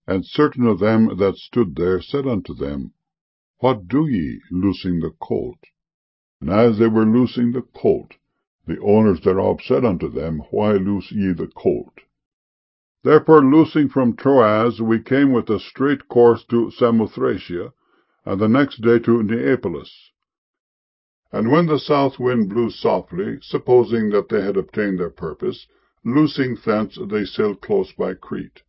And certain of them that stood there said unto them, What do ye, loosing the colt? And as they were loosing the colt, the owners thereof said unto them, Why loose ye the colt? Therefore, loosing from Troas, we came with a straight course to Samothracia, and the next day to Neapolis. And when the south wind blew softly, supposing that they had obtained their purpose, loosing thence they sailed close by Crete.